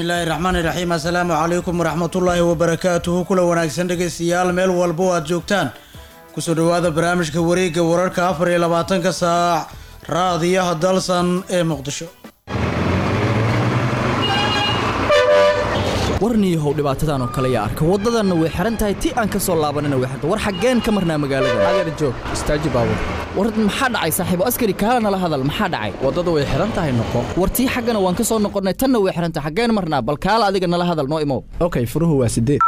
bismillaahi raxmaani raxiim assalaamu calaykum waraxmatullaahi wabarakaatuhu kula wanaagsan dhegeystayaal meel walbo aad joogtaan kusoo dhawaada barnaamijka wareegga wararka 24 saac raadiyaha dalsan ee muqdisho warniyahow dhibaatadan oo kale yaa arka waddadanna way xiran tahay ti aan ka soo laabanina way xirta war xaggeen ka marnaa magaalada adeer joog istaaji baabur war maxaa dhacay saaxiibo askari kaalana la hadal maxaa dhacay waddada way xiran tahay noqo war tii xaggana waan ka soo noqonnay tanna way xiran tahay xaggeen marnaa bal kaala adiga nala hadal noo imow okay furuhu waa 8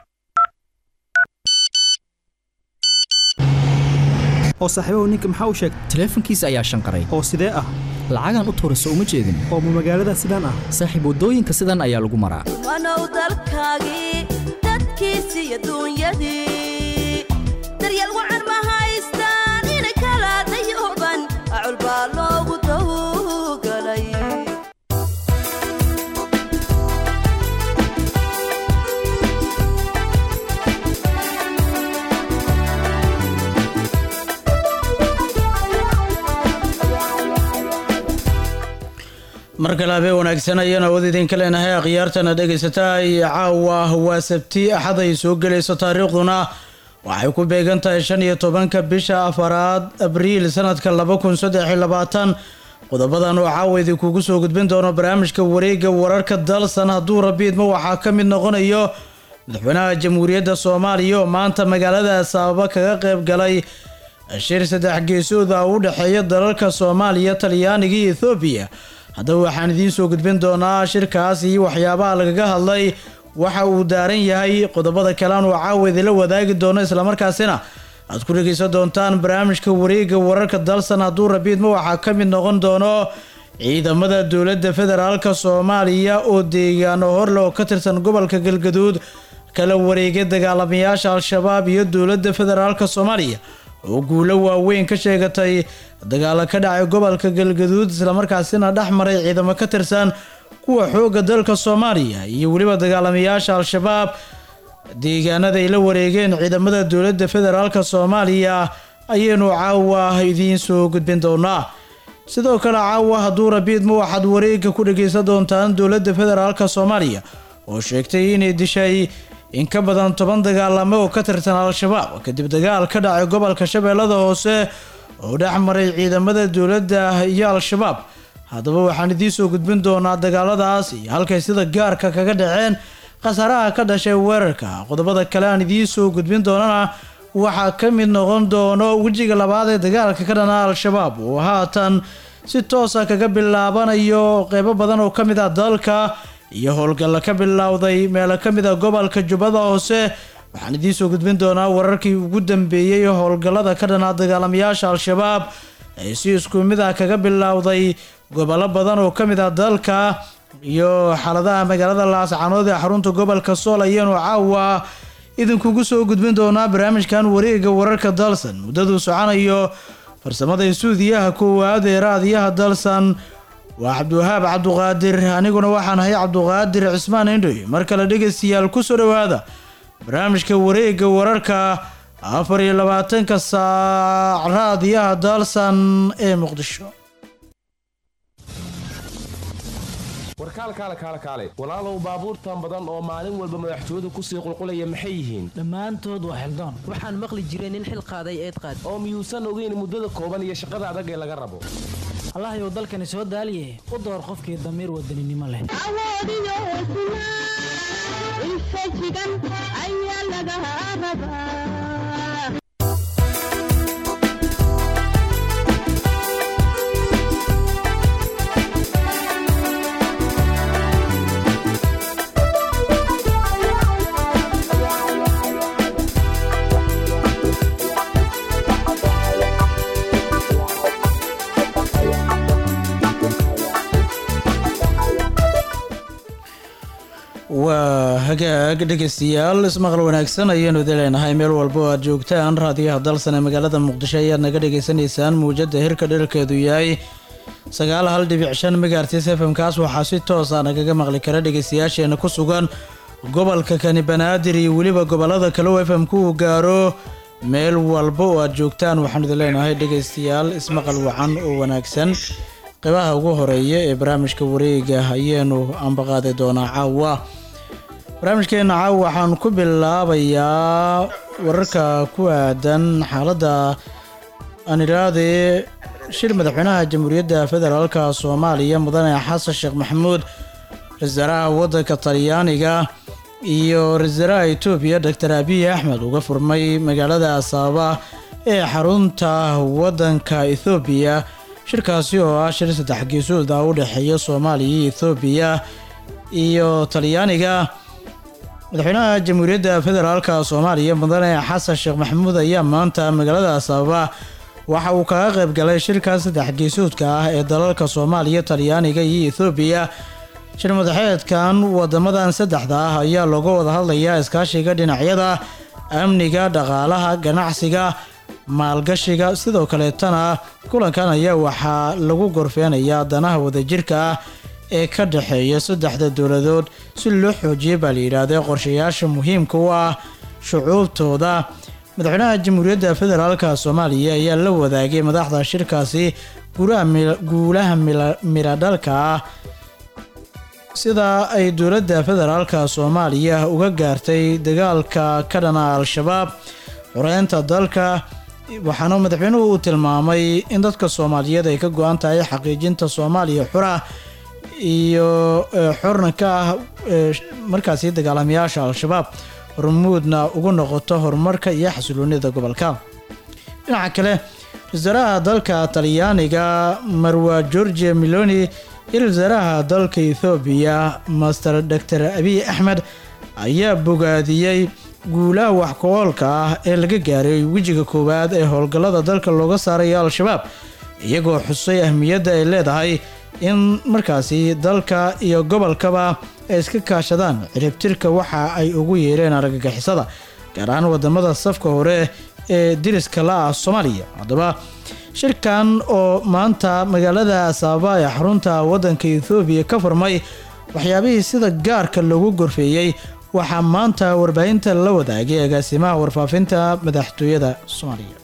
oo saaxiibo ninka maxaa u sheegay taleefankiisa ayaa shanqaray oo sidee ah lacagan u tuurayso uma jeedin oo magaalada sidaan ah saaxiib wadooyinka sidan ayaa lagu maraa wanow dalkaagii dadkiisi iyo duunyadii daryeel wacan ma haystaan in kala dayuban acul baa loogu tawgalay markale habeen wanaagsan ayaan awood idinka leenahay akhyaartana dhegaysataa caawa waa sabti axad ay soo gelayso taariikhduna waxay ku beegan tahay 15 bisha 4 abriil sanadka 2023 qodobadan oo caawa idinkugu soo gudbin doono barnaamijka wareegga wararka dalsan hadduu rabiidma waxaa ka mid noqonayo madaxweynaha jamhuuriyadda soomaaliya oo maanta magaalada sababa kaga qayb galay shir 3 geesood ah u dhexeeya dalalka Soomaaliya Talyaaniga iyo Ethiopia haddaba waxaan idiin soo gudbin doonaa shirkaas iyo waxyaabaha lagaga hadlay waxa uu daaran yahay qodobada kale oo caawid la wadaagi doono isla markaasina aad ku dhageysan doontaan barnaamijka wareegga wararka dalsan hadduu rabiidma waxaa ka mid noqon doono ciidamada dowladda federaalka Soomaaliya oo deegaano horle oo ka tirsan gobolka Galgaduud kala wareegay dagaalamayaasha al-shabaab iyo dowladda federaalka Soomaaliya oo guulo waaweyn ka sheegatay dagaal ka dhacay gobolka Galgaduud isla markaasina dhaxmaray ciidamo ka tirsan kuwa xooga dalka Soomaaliya iyo waliba dagaalamayaasha al-shabaab deegaanada ay la wareegeen ciidamada dowladda federaalka Soomaaliya ayaynu caawa idiin soo gudbin doonaa sidoo kale caawa hadduu rabiidma waxaad wareegga ku dhageysan doontaan dowladda federaalka Soomaaliya oo sheegtay inay dishay in ka badan 10 dagaalamo oo ka tirsan al-shabaab kadib dagaal ka dhacay gobolka Shabeellada Hoose oo dhaxmaray ciidamada dowladda iyo al-shabaab haddaba waxaan idiin soo gudbin doonaa dagaaladaas iyo halkay sida gaarka kaga dhaceen qasaraha ka dhashay weerarka qodobada kale aan idiin soo gudbin doonana waxaa ka mid noqon doono wajiga labaad ee dagaalka ka dhana al-shabaab oo haatan si toos ah kaga bilaabanayo qaybo badan oo ka mid ah dalka iyo howlgalla ka bilowday meelo ka mid ah gobolka Jubbada Hoose waxaan idiin soo gudbin doonaa wararkii ugu dambeeyay howlgallada ka dhana dagaalamayaasha al-shabaab ee si isku mid ah kaga bilowday gobollo badan oo ka mid ah dalka iyo xaaladaha magaalada Laascaanood ee xarunta gobolka Sool ayaynu caawa idinkugu soo gudbin doonaa barnaamijkan wareegga wararka dalsan muddadu soconayo farsamada suudiyaha koowaad ee raadiyaha dalsan waa Cabdiwahaab Cabduqaadir aniguna waxaan ahay Cabduqaadir Cismaan Indhoy markale dhageystayaal ku soo dhawaada barnaamijka wareegga wararka 24 saac raadiyaha dalsan ee muqdisho warkaalkaale walaalow baabuurtan badan oo maalin walba madaxtooyadu ku sii qulqulaya maxay yihiin dhammaantood waa xildoon waxaan maqli jiray nin xil qaaday eed qaad oo miyuusan ogeyn muddada kooban iyo shaqada adag ee laga rabo allahayow dalkani soo daaliye u door qofkii damiir wadaninimo leh awoodiyo hesnaa infajigan ayaa laga rabaa waa hagaag dhegeystayaal ismaqal wanaagsan ayaanu leenahay meel walba oo aad joogtaan raadiyaha dalsan ee magaalada muqdisho ayaad naga dhageysanaysaan muujada hirka dhererkeedu yahay 9.5 megahertz FM kaas waxaa si toos ah nagaga maqli kara dhegeystayaasheena ku sugan gobolka Kani Banaadir iyo waliba gobolada kale oo FM ku gaaro meel walba oo aad joogtaan waxaan idin leenahay dhegeystayaal ismaqal wacan oo wanaagsan qeybaha ugu horeeya ee barnaamijka wareega ayaanu ambaqaadi doonaa caawa. barnaamijkeena caawa waxaan ku bilaabayaa wararka ku aadan xaaladda aan idhaahde shir madaxweynaha jamhuuriyadda federaalka soomaaliya mudane xasan sheekh maxamuud, ra-iisul wasaaraha waddanka talyaaniga iyo ra-iisul wasaaraha Itoobiya Dr. Abiy Ahmed uga furmay magaalada Asaaba ee xarunta waddanka Itoobiya. shirkaasi oo ah shir saddex geesood ah u dhexeeya Soomaaliya, Itoobiya iyo Talyaaniga. madaxweynaha jamhuuriyadda federaalka Soomaaliya mudane xasan sheekh maxamuud ayaa maanta magaalada Asaaba waxa uu kaga qayb galay shirka saddex geesoodka ah ee dalalka Soomaaliya, Talyaaniga iyo Itoobiya. shir madaxeedkan wadamadan saddexda ah ayaa looga wada hadlayaa iskaashiga dhinacyada amniga, dhaqaalaha, ganacsiga, maalgashiga. sidoo kaleetana kulankan ayaa waxaa lagu gorfeynayaa danaha wadajirka ah ee ka dhexeeya saddexda dowladood si loo xoojiyo baa la yidhaahday qorshayaasha muhiimka u ah shucuubtooda. madaxweynaha jamhuuriyadda federaalka Soomaaliya ayaa la wadaagay madaxda shirkaasi guulaha miradhalka ah sida ay dowladda federaalka Soomaaliya uga gaartay dagaalka ka dhana al-shabaab, xoreynta dalka. waxaana madaxweynuhu uu tilmaamay in dadka Soomaaliyeed ay ka go'an tahay xaqiijinta Soomaaliya xura iyo xorna ka ah markaasi dagaalamayaasha al-shabaab, hormuudna ugu noqoto horumarka iyo xasiloonida gobolka. dhinaca kale, wasaaraha dalka Talyaaniga Marwa Giorgia Meloni iyo wasaaraha dalka Itoobiya Master Dr. Abiy Ahmed ayaa bogaadiyey guulaha wax ku oolka ah ee laga gaaray wejiga koowaad ee howlgallada dalka looga saarayo al-shabaab, iyagoo xusay ahmiyadda ay leedahay in markaasi dalka iyo gobolkaba ay iska kaashadaan ciribtirka waxa ay ugu yeereen argagixisada, gaar ahaan wadamada safka hore ee diriska la ah Soomaaliya. haddaba shirkan oo maanta magaalada Asaaba ee xarunta waddanka Itoobiya ka furmay, waxyaabihii sida gaarka loogu gorfeeyey waxaa maanta warbaahinta la wadaagay agaasimaha warfaafinta madaxtooyada Soomaaliya.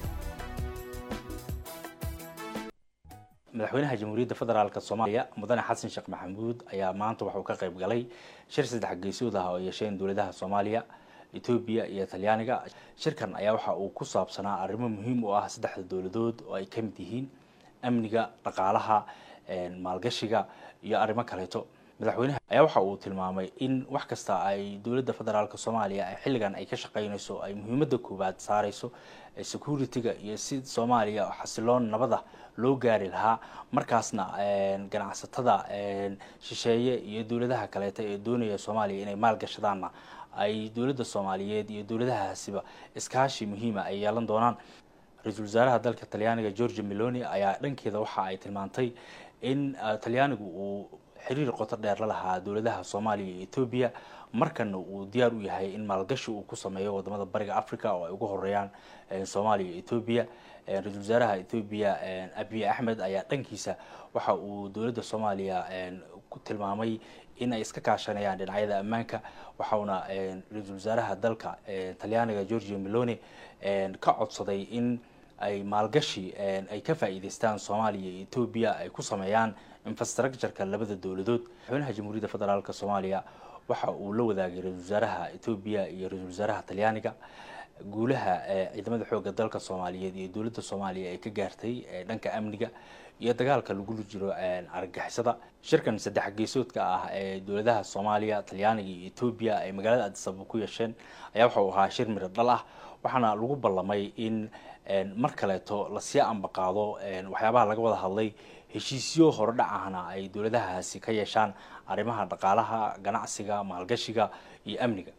madaxweynaha jamhuuriyadda federaalka Soomaaliya mudane xasan sheekh maxamuud ayaa maanta waxa uu ka qayb galay shir saddex geesood ah oo yeesheen dowladaha Soomaaliya, Itoobiya iyo Talyaaniga. shirkan ayaa waxa uu ku saabsanaa arrimo muhiim u ah saddexda dowladood oo ay ka mid yihiin amniga, dhaqaalaha, maalgashiga iyo arrimo kaleeto. madaxweynaha ayaa waxa uu tilmaamay in wax kasta ay dowladda federaalka Soomaaliya ay xilligan ay ka shaqeynayso ay muhiimadda koowaad saarayso security-ga iyo si Soomaaliya xasiloon nabada loo gaari lahaa, markaasna ganacsatada shisheeye iyo dowladaha kaleeta ee doonaya Soomaaliya inay maal gashadaanna ay dowladda Soomaaliyeed iyo dowladahaasiba iskaashi muhiima ay yeelan doonaan. ra-iisul wasaaraha dalka Talyaaniga Giorgia Meloni ayaa dhankeeda waxa ay tilmaantay in Talyaanigu uu xiriir qoto dheer la lahaa dowladaha Soomaaliya iyo Itoobiya, markana uu diyaar u yahay in maalgashi uu ku sameeyo wadamada bariga Afrika oo ay ugu horeeyaan Soomaaliya iyo Itoobiya. ra-iisul wasaaraha Itoobiya Abiy Ahmed ayaa dhankiisa waxa uu dowladda Soomaaliya ku tilmaamay in ay iska kaashanayaan dhinacyada ammaanka, waxaana ra-iisul wasaaraha dalka Talyaaniga Giorgia Meloni ka codsaday in ay maalgashi ay ka faa'iideystaan Soomaaliya iyo Itoobiya ay ku sameeyaan infrastructure-ka labada dowladood. madaxweynaha jamhuuriyadda federaalka Soomaaliya waxa uu la wadaagay ra-iisul wasaaraha Itoobiya iyo ra-iisul wasaaraha Talyaaniga guulaha ciidamada xoogga dalka Soomaaliyeed iyo dowladda Soomaaliya ay ka gaartay dhanka amniga iyo dagaalka lagu jiro argagixisada. shirkan saddex geesoodka ah ee dowladaha Soomaaliya, Talyaaniga iyo Itoobiya ay magaalada Addis Ababa ku yeesheen ayaa waxa uu ahaa shir miro dhal ah, waxaana lagu ballamay in mar kaleeto la sii ambaqaado waxyaabaha laga wada hadlay, heshiisyo horodhac ahna ay dowladahaasi ka yeeshaan arrimaha dhaqaalaha, ganacsiga, maalgashiga iyo amniga.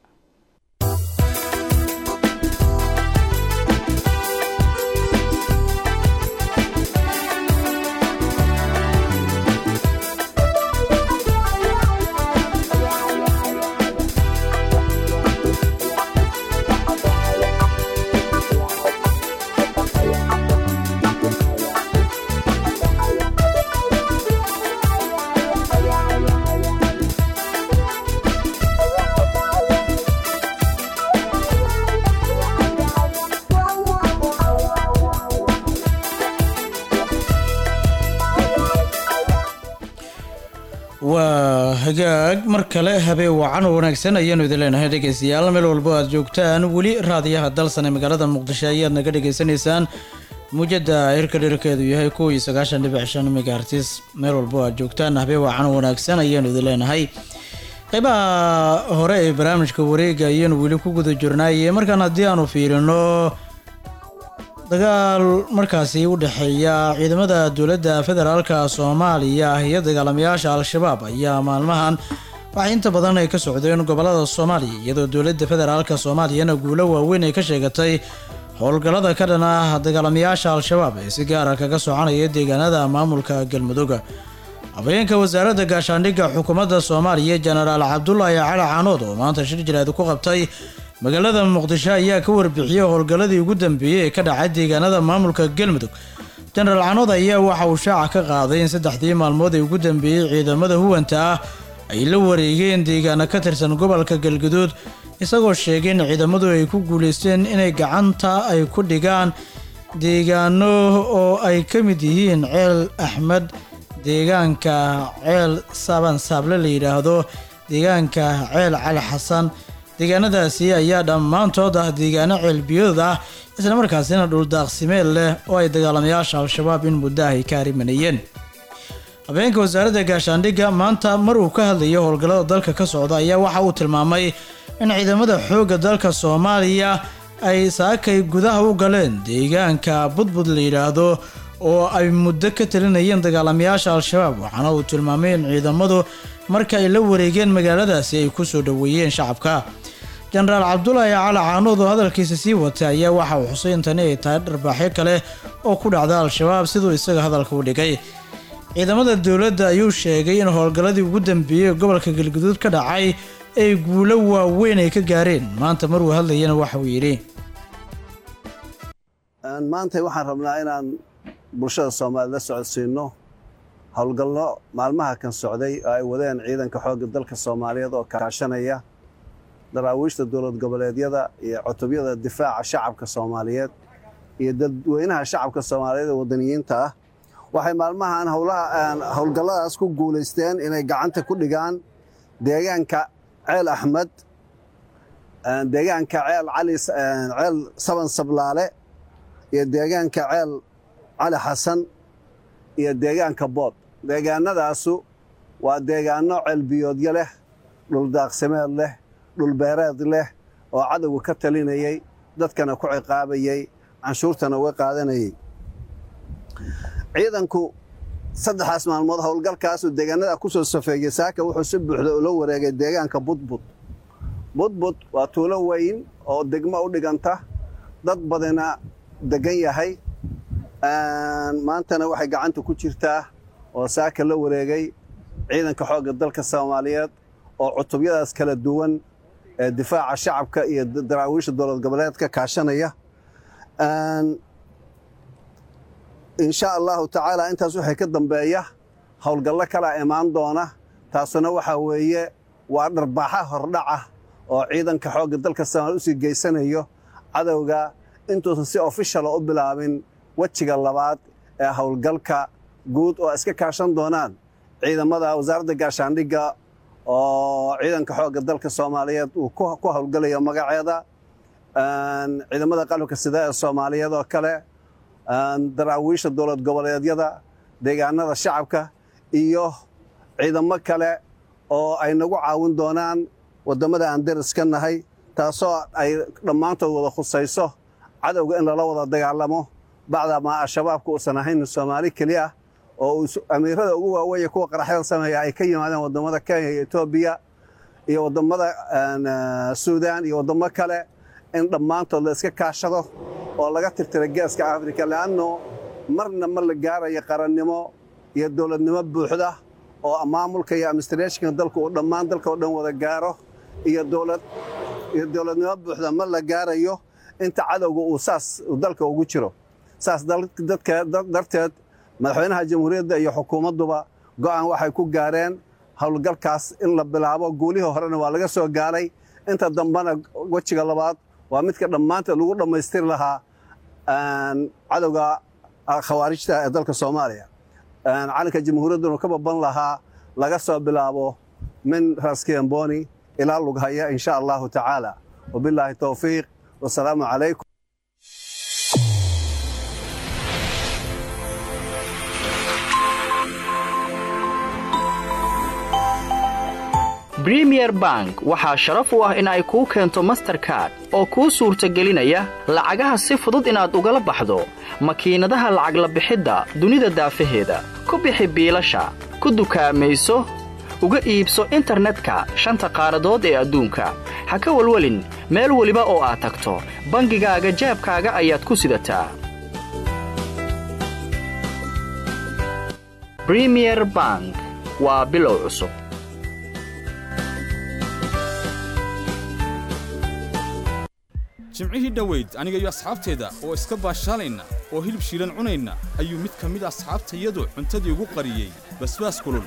waa hagaag mar kale habeen wacan oo wanaagsan ayaanu idin leenahay dhegeystayaal meel walbo aad joogtaan weli raadiyaha dalsan ee magaalada muqdisho ayaad naga dhegeysanaysaan muujada hirka dhirkeedu yahay 9.5 megahertz meel walbo aad joogtaan habeen wacan oo wanaagsan ayaanu idin leenahay qaybaha hore ee barnaamijka wareega ayaanu weli ku guda jirnay markaan haddii aanu fiirino dagaal markaasi u dhaxeeya ciidamada dowladda federaalka Soomaaliya iyo dagaalamayaasha al-shabaab ayaa maalmahan waxay inta badan ay ka socdeen gobolada Soomaaliya iyadoo dowladda federaalka Soomaaliyana guulo waaweyn ay ka sheegatay howlgallada ka dhan ah dagaalamayaasha al-shabaab ee si gaar ah kaga soconaya deegaanada maamulka Galmudug. Habeenka wasaaradda gaashaandhigga xukuumadda Soomaaliya Generaal Cabdullaahi Cali Caanood oo maanta shir jireed ku qabtay magaalada Muqdisho ayaa ka warbixiyay howlgalladii ugu dambeeyay ee ka dhacay deegaanada maamulka Galmudug. Generaal Caanood ayaa waxa uu shaaca ka qaaday in 3 maalmood ee ugu dambeeyay ciidamada huwanta ah ay la wareegeen deegaano ka tirsan gobolka Galgaduud isagoo sheegay in ciidamadu ay ku guuleysteen inay gacanta ay ku dhigaan deegaano oo ay ka mid yihiin Ceel Axmed, deegaanka Ceel Saban Saable la yiraahdo, deegaanka Ceel Cali Xasan. deegaanadaasi ayaa dhammaantood ah deegaano ceelbiyood ah isla markaasina dhul daaqsimeel leh oo ay dagaalamayaasha al-shabaab in muddo ay ka arimanayeen. habeenka wasaaradda gaashaandhigga maanta mar uu ka hadlayo howlgallada dalka ka socda ayaa waxa uu tilmaamay in ciidamada xoogga dalka Soomaaliya ay saakay gudaha u galeen deegaanka Budbud la yiraahdo oo ay muddo ka talinayeen dagaalamayaasha al-shabaab waxaana uu tilmaamay in ciidamadu marka ay la wareegeen magaaladaasi ay ku soo dhaweeyeen shacabka. Generaal Cabdullaahi Cali Caanood oo hadalkiisa sii watay ayaa waxa uu xusay in tani ay tahay dharbaaxyo kale oo ku dhacda al-shabaab sidoo isaga hadalka u dhigay. ciidamada dowladda ayuu sheegay in howlgalladii ugu dambeeyay gobolka Galgaduud ka dhacay ay guulo waaweyn ay ka gaareen. maanta mar uu hadlayana waxa uu yiri maanta waxaan rabnaa inaan bulshada Soomaaliyeed la socodsiino howlgallo maalmaha kan socday oo ay wadeen ciidanka xoogga dalka Soomaaliyeed oo kaashanaya daraawiishta dowlad goboleedyada iyo cutubiyada difaaca shacabka Soomaaliyeed iyo dadweynaha shacabka Soomaaliyeed ee wadaniyiinta ah waxay maalmahan howlgalladaas ku guuleysteen inay gacanta ku dhigaan deegaanka Ceel Axmed, deegaanka Ceel Saban Sablaale iyo deegaanka Ceel Cali Xasan iyo deegaanka Bood. deegaanadaasu waa deegaano ceelbiyoodyo leh, dhul daaqsimeed leh, dhul beereed leh oo cadowga ka talinayay, dadkana ku ciqaabayay, canshuurtana uga qaadanayay. ciidanku 3 maalmood howlgalkaas deegaanada ku soo safeeyay saaka wuxuu si buuxda ula wareegay deegaanka Budbud. Budbud waa tuulo weyn oo degmo u dhiganta, dad badana degan yahay. maantana waxay gacanta ku jirtaa oo saaka la wareegay ciidanka xoogga dalka Soomaaliyeed oo cutubyadaas kala duwan ee difaaca shacabka iyo daraawiishta dowlad goboleedka kaashanaya. insha Allah taala intaas waxay ka dambeeya howlgallo kala imaan doona, taasuna waxa weeye waa dharbaaxa hordhaca oo ciidanka xoogga dalka Soomaaliyeed u sii geysanayo cadowga intuusan si official u bilaabin wajiga labaad ee howlgalka guud oo iska kaashan doonaan ciidamada wasaaradda gaashaandhigga oo ciidanka xoogga dalka Soomaaliyeed uu ku howlgalayo magaceeda, ciidamada qalabka sida ee Soomaaliyeed oo kale, daraawiishta dowlad goboleedyada, deegaanada shacabka iyo ciidamo kale oo ay nagu caawin doonaan wadamada aan dariska nahay, taasoo ay dhammaantood wada khusayso cadowga in lala wada dagaalamo bacdama al-shabaabku uusan ahayn Soomaali kaliya oo amiirada ugu waaweyn kuwa qaraxyada sameeya ay ka yimaadeen wadamada Kenya iyo Ethiopia iyo wadamada Suudaan iyo wadamo kale in dhammaantood la iska kaashado oo laga tirtiro geeska Afrika laano marna ma la gaarayo qarannimo iyo dowladnimo buuxda oo maamulka iyo administration dalka oo dhammaan dalka oo dhan wada gaaro iyo dowladnimo buuxda ma la gaarayo inta cadowga uu saas dalka ugu jiro. saas dadka darteed madaxweynaha jamhuuriyadda iyo xukuumadduba go'aan waxay ku gaareen howlgalkaas in la bilaabo. guulihii horena waa laga soo gaaray, inta dambana wajiga labaad waa midka dhammaanteed lagu dhammaystiri lahaa cadowga khawaarijta ee dalka Soomaaliya. calanka jamhuuriyadduna ka baban lahaa laga soo bilaabo min raskiamboni ilaa lughaya in sha allahu tacaala wabilaahi towfiiq wasalaamu calaykum. Premier Bank waxaa sharaf u ah in ay kuu keento Mastercard oo kuu suurtagelinaya lacagaha si fudud inaad ugala baxdo makiinadaha lacag la bixidda dunida daafaheeda. Ku bixi biilasha, ku dukaamayso, uga iibso internetka shanta qaaradood ee adduunka. Ha ka walwalin, meel waliba oo aad tagto, bangigaaga jeebkaaga ayaad ku sidataa. Premier Bank waa bilow cusub. jimcihii dhoweyd aniga iyo asxaabteeda oo iska baashaalayna oo hilib shiilan cunayna ayuu mid ka mid asxaabtayadu cuntadii ugu qariyey basbaas kulul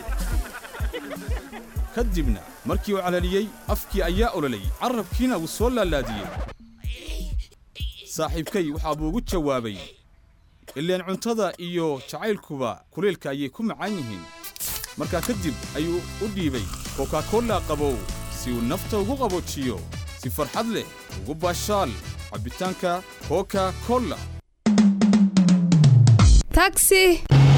kadibna markii uu calaliyey afkii ayaa ololay carrabkiina wuu soo laalaadiyey saaxiibkay waxaa buu ugu jawaabay ileen cuntada iyo jacaylkuba kuleelka ayay ku macaan yihiin markaa kadib ayuu u dhiibay Coca-Cola qabow si uu nafta ugu qaboojiyo si farxad leh ugu baashaal cabitaanka Coca-Cola. Taxi.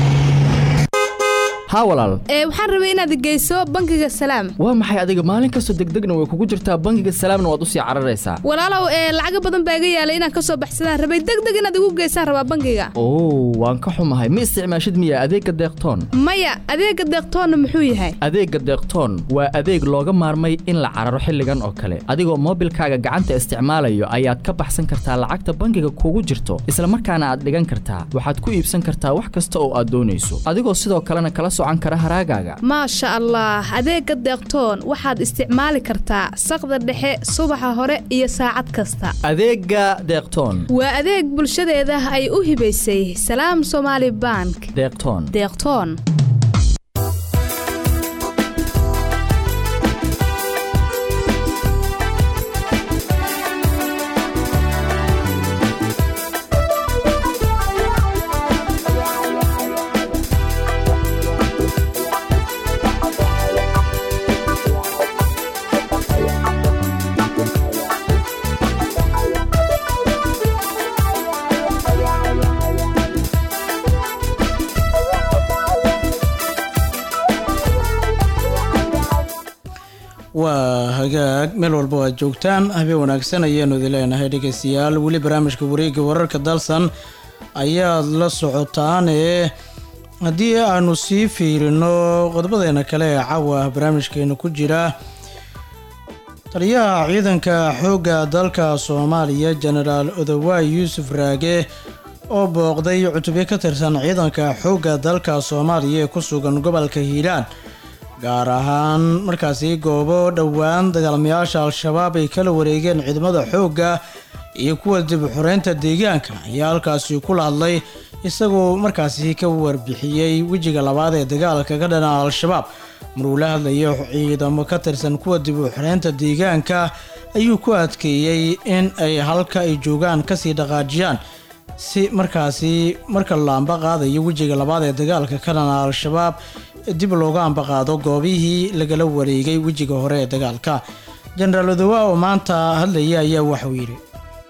ها walaal waxaan rabay inaad geyso bangiga salaam waa maxay adiga maalin kasto degdegna way kugu jirtaa bangiga salaamna waad u sii cararaysaa walaalow lacag badan baa iga yaalay inaan ka soo baxsadaan rabay degdeg inaad igu geysaan rabaa bangiga waan ka xumahay ma isticmaashid miya adeega deeqtoon maya adeega deeqtoon muxuu yahay adeega deeqtoon waa adeeg looga maarmay in la cararo xilligan oo kale adigoo moobilkaaga gacanta isticmaalayo ayaad ka baxsan kartaa lacagta bangiga kugu jirto isla markaana aad dhigan kartaa waxaad ku iibsan kartaa wax kasta oo aad doonayso adigoo sidoo kalena kala ما شاء الله adeega deeqtoon waxaad isticmaali kartaa saqda dhexe subaxa hore iyo saacad kasta adeega deeqtoon waa adeeg bulshadeeda ay u hibaysay Salaam Somali Bank deeqtoon waa hagaag meel walba aad joogtaan habeen wanaagsan ayaanu idin leenahay dhegeystayaal weli barnaamijka wareegga wararka dalsan ayaad la socotaan haddii aanu sii fiirino qodobadeena kale ee caawa barnaamijkeena ku jira taliyaha ciidanka xoogga dalka Soomaaliya Generaal Odawaay Yuusuf Raage oo booqday cutubyo ka tirsan ciidanka xoogga dalka Soomaaliya ee ku sugan gobolka Hiiraan gaar ahaan markaasi goobo dhowaan dagaalamayaasha al-shabaab ay kala wareegeen ciidamada xoogga iyo kuwa dib u xoreynta deegaanka ayaa halkaasi kula hadlay isagoo markaasi ka warbixiyey wejiga labaad ee dagaalka ka dhana al-shabaab maruu la hadlayo ciidamo ka tirsan kuwa dib u xoreynta deegaanka ayuu ku adkeeyey in ay halka ay joogaan kasii dhaqaajiyaan si markaasi marka la ambaqaadayo wejiga labaad ee dagaalka ka dhana al-shabaab dib looga ambaqaado goobihii lagala wareegay wejiga hore ee dagaalka Generaal Odawaay oo maanta hadlaya ayaa waxa uu yiri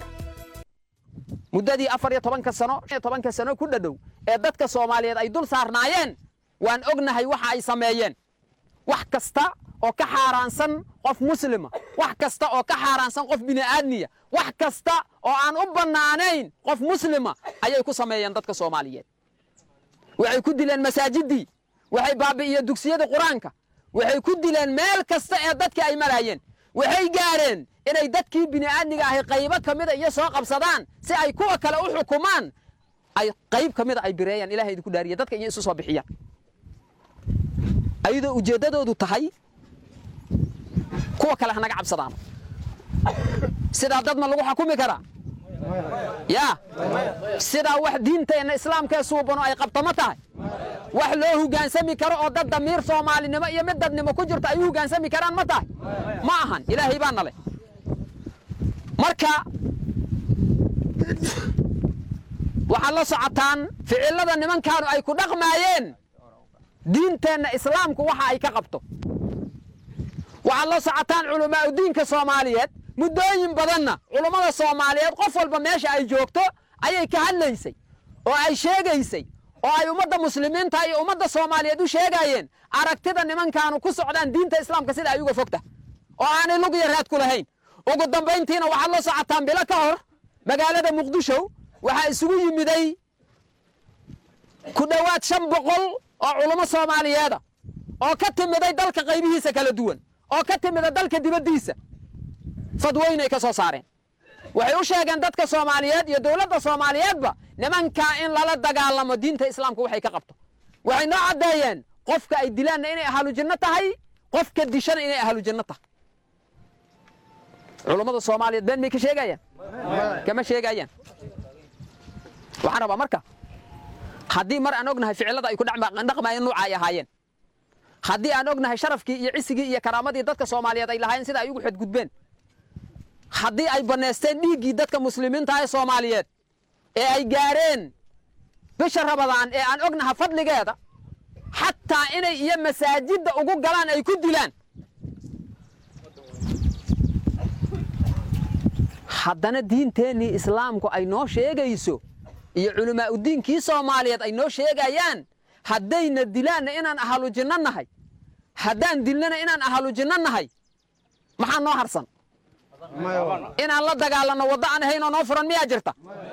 muddadii 14 sano ku dhadhow ee dadka Soomaaliyeed ay dul saarnaayeen waan ognahay waxa ay sameeyeen wax kasta oo ka xaaraansan qof muslima wax kasta oo ka xaaraansan qof bini'aadmiya wax kasta oo aan u banaanayn qof muslima ayay ku sameeyeen dadka Soomaaliyeed waxay ku dileen masaajidii waxay baabi'iyeen dugsiyada quraanka waxay ku dileen meel kasta ee dadka ay marayeen waxay gaareen inay dadkii bini'aadmiga ahay qayb kamid ah soo qabsadaan si ay kuwa kale u xukumaan ay qayb kamid ay bireeyaan ilaahay idinku dhaariye dadka iyo isu soo bixiyaan ayadoo ujeedadoodu tahay kuwa kale hanaga cabsadaan sida dad ma lagu xukumi karaa ya sida wax diinteena islaamka suubano ay qabtama tahay wax loo hogaansami karo oo dad damiir Soomaalinimo iyo mid dadnimo ku jirta ay hogaansami karaan ma tahay ma ahan ilaahay baa nale marka waxa la socotaan ficilada nimankan ay ku dhaqmaayeen diinteenna islaamku waxa ay ka qabto waxaad la socotaan culamaa diinka Soomaaliyeed muddooyin badanna culimada Soomaaliyeed qof walba meesha ay joogto ayay ka hadlaysay oo ay sheegaysay oo ay ummadda muslimiinta iyo ummadda Soomaaliyeed u sheegayeen aragtida nimankaanu ku socdaan diinta islaamka sida ay uga fogta oo aanay lug yaraad ku lahayn ugu dambeyntiina waxaad la socotaan bilo ka hor magaalada Muqdisho waxa isugu yimiday ku dhawaad 500 oo culimo Soomaaliyeed oo ka timiday dalka qaybihiisa kala duwan oo ka timiday dalka dibadiisa fadwooyin ay ka soo saareen waxay u sheegeen dadka Soomaaliyeed iyo dawladda Soomaaliyeedba nimanka in lala dagaalamo diinta islaamka waxay ka qabto waxay noo cadeeyeen qofka ay dilaan inay ahlu janno tahay qofka dishan inay ahlu janno tahay culimada Soomaaliyeed been ma ka sheegayaan kama sheegayaan waxaan rabaa marka haddii mar aan ognahay ficilada ay ku dhaqmayeen nooca ay ahaayeen haddii aan ognahay sharafkii iyo cisigii iyo karaamadii dadka Soomaaliyeed ay lahaayeen sida ay ugu xadgudbeen haddii ay baneesteen dhiigii dadka muslimiinta ah ee Soomaaliyeed ee ay gaareen bisha Ramadaan ee aan ognahay fadligeeda hatta inay iyo masaajidda ugu galaan ay ku dilaan haddana diinteenii islaamku ay noo sheegayso iyo culamaa u diinkii Soomaaliyeed ay noo sheegayaan haddayna dilaan inaan ahlu janno nahay haddaan dilnana inaan ahlu janno nahay maxaa noo harsan inaan la dagaalano wada aan hayno noo furan miyaa jirta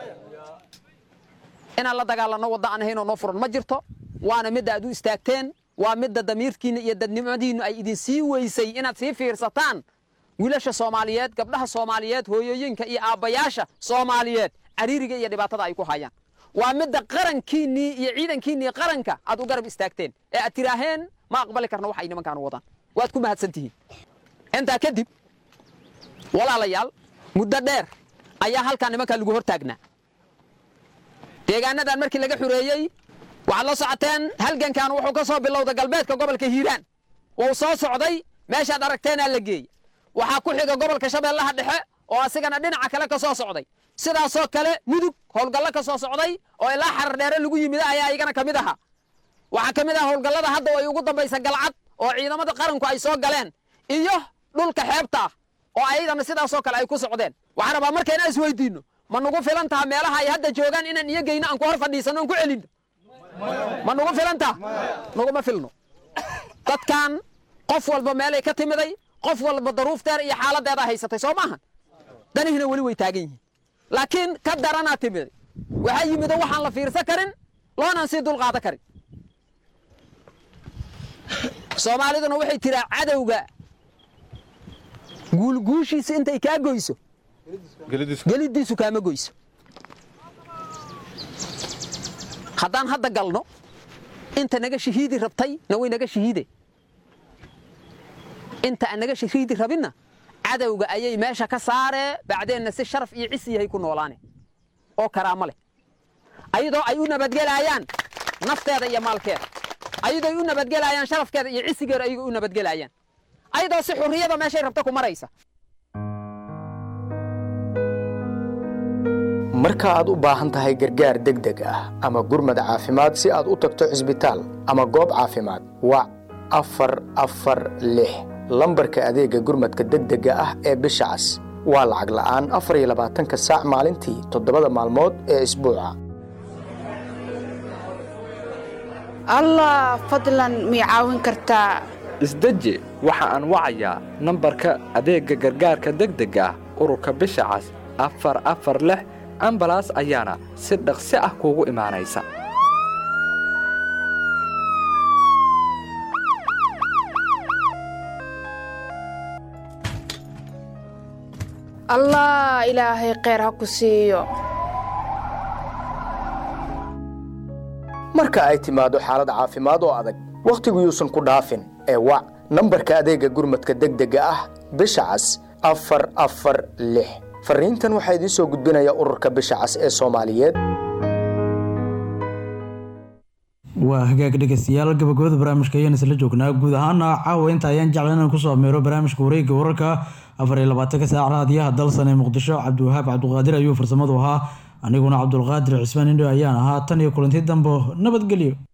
inaan la dagaalano wada aan hayno noo furan ma jirto waana mid aad u istaagteen waa mid damiirkiina iyo dadnimadiinu ay idin sii weysay inaad sii fiirsataan wiilasha Soomaaliyeed gabdhaha Soomaaliyeed hooyooyinka iyo aabayaasha Soomaaliyeed cariiriga iyo dhibaatada ay ku hayaan waa mid qarankiini iyo ciidankiini qaranka aad u garab istaagteen ee aad tiraaheen ma aqbali karno wax ay nimankaan wadaan waad ku mahadsantihiin inta kadib walaalayaal muddo dheer ayaa halka nimanka lagu hortaagnaa deegaanadan markii laga xureeyay waxa la socoteen halgankan wuxuu ka soo bilowday galbeedka gobolka Hiiraan oo soo socday meesha aragteen la geeyay waxa ku xiga gobolka Shabeellaha Dhexe oo asigana dhinaca kale ka soo socday sidaas oo kale mudug howlgalla ka soo socday oo ilaa xarar dheere lagu yimid ayaa ayagana kamid aha waxa kamid ah howlgallada hadda ay ugu dambaysa galcad oo ciidamada qaranku ay soo galeen iyo dhulka xeebta oo ayadana sidaas oo kale ay ku socdeen waxaan rabaa markayna is weydiino ma nagu filan tahay meelaha ay hadda joogan inaan iyagayna aan ku hor fadhiisano aan ku celino ma nagu filan tahay naguma filno dadkan qof walba meel ay ka timiday qof walba daruufteer iyo xaaladeeda haysatay soo maahan danihina wali way taagan yihiin laakiin ka darana timiday waxa yimid waxaan la fiirsan karin loona si dul qaada karin Soomaaliduna waxay tiraa cadawga guulguushiisa intay ka goyso galidiisu kaama goyso haddaan hadda galno inta naga shahiidi rabtay na way naga shahiide inta naga shahiidi rabina cadawga ayay meesha ka saaree bacdeenna si sharaf iyo cis yahay ku noolaane oo karaamo leh ayadoo ay u nabadgelayaan nafteeda iyo maalkeeda ayadoo ay u nabadgelayaan sharafkeeda iyo cisigeeda ay u nabadgelayaan ayadoo si xurriyada meeshay rabta ku maraysa marka aad u baahan tahay gargaar degdeg ah ama gurmad caafimaad si aad u tagto cisbitaal ama goob caafimaad wac 446 lambarka adeega gurmadka degdega ah ee bisha cas waa lacag la'aan 24 saac maalintii 7 maalmood ee isbuuca allah fadlan mi caawin kartaa isdeji waxa aan wacayaa nambarka adeega gargaarka degdega ah ururka bisha cas 446 ambalaas ayaana si dhaqsi ah kuugu imaanaysa allah ilaahay khayr ha ku siiyo marka ay timaado xaalad caafimaad oo adag waqtigu yuusan ku dhaafin ee wac nambarka adeega gurmadka degdega ah bisha cas 446 fariintan waxaa idin soo gudbinaya ururka bisha cas ee Soomaaliyeed waa hagaag dhegeystayaal gabagabada barnaamijka ayaan isla joognaa guud ahaan caawa inta ayaan jeclaan inaan kusoo ameero barnaamijka wareegga wararka 24 saac raadiyaha dalsan ee Muqdisho Cabdiwahaab Cabduqaadir ayuu farsamadu ahaa aniguna Cabdulqaadir Cismaan Indho ayaan ahaa tan iyo kulantii dambe nabadgelyo